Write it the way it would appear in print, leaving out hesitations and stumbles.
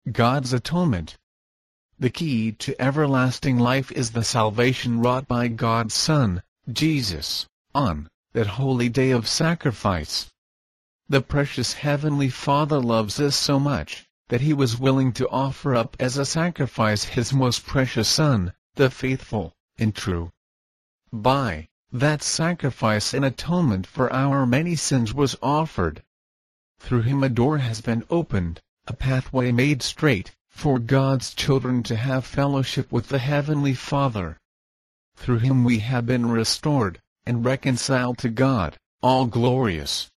God's atonement. The key to everlasting life is the salvation wrought by God's Son, Jesus, on that holy day of sacrifice. The precious Heavenly Father loves us so much, that He was willing to offer up as a sacrifice His most precious Son, the faithful and true. By that sacrifice an atonement for our many sins was offered. Through Him a door has been opened, a pathway made straight, for God's children to have fellowship with the Heavenly Father. Through Him we have been restored, and reconciled to God, all glorious,